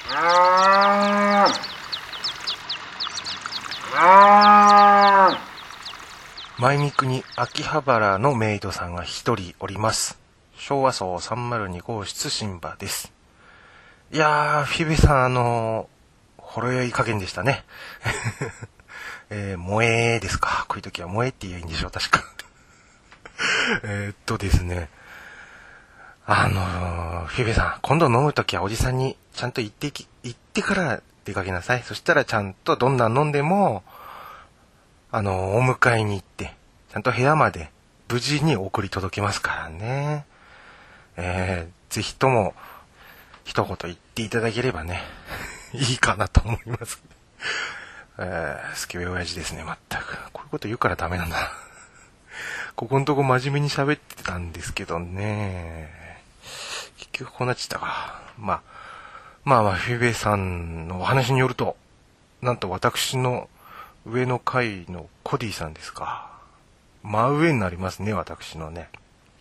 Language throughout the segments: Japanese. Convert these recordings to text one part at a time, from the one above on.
前三区に秋葉原のメイドさんが一人おります。昭和層302号室新場です。いやー、フィベさんほろ酔い加減でしたね。萌えですか。こういう時は萌えって言えばいいんでしょう、確か。ですね。フィベさん、今度飲む時はおじさんにちゃんと言ってから出かけなさい。そしたらちゃんとどんな飲んでも、お迎えに行って、ちゃんと部屋まで無事に送り届けますからね。ぜひとも、一言言っていただければね、いいかなと思います。スケベ親父ですね、まったく。こういうこと言うからダメなんだ。ここのとこ真面目に喋ってたんですけどね。結局こうなっちゃったか。まあ、フィベさんのお話によると、なんと私の上の階のコディさんですか。真上になりますね、私のね。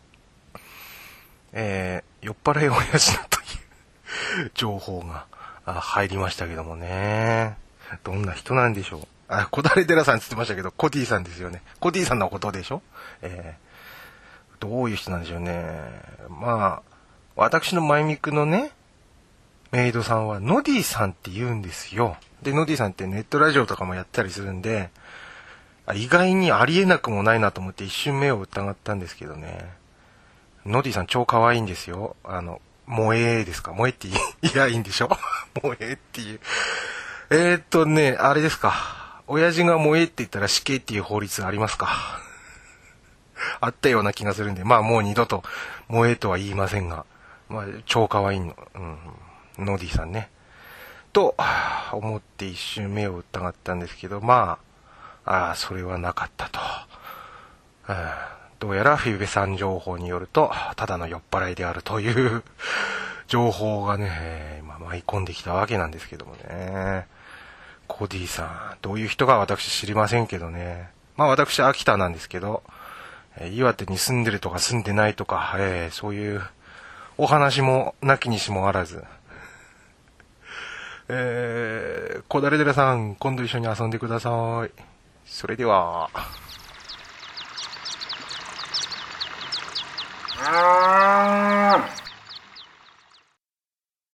酔っ払い親父だという情報が入りましたけどもね。どんな人なんでしょう。小垂寺さんって言ってましたけど、コディさんですよね。コディさんのことでしょ。どういう人なんでしょうね。まあ、私のマイミクのね、メイドさんはノディさんって言うんですよ。で、ノディさんってネットラジオとかもやったりするんで、意外にありえなくもないなと思って一瞬目を疑ったんですけどね。ノディさん超可愛いんですよ。萌えですか。萌えって言いやいいんでしょ。萌えっていう。あれですか。親父が萌えって言ったら死刑っていう法律ありますか。あったような気がするんで、まあもう二度と萌えとは言いませんが、まあ超可愛いの、ノディさんね。と思って一瞬目を疑ったんですけど、まあ、それはなかったと。どうやらフィベさん情報によると、ただの酔っ払いであるという情報がね、舞い込んできたわけなんですけどもね。コディさん、どういう人か私知りませんけどね。まあ私秋田なんですけど、岩手に住んでるとか住んでないとか、そういうお話もなきにしもあらず。小垂寺さん、今度一緒に遊んでください。それでは。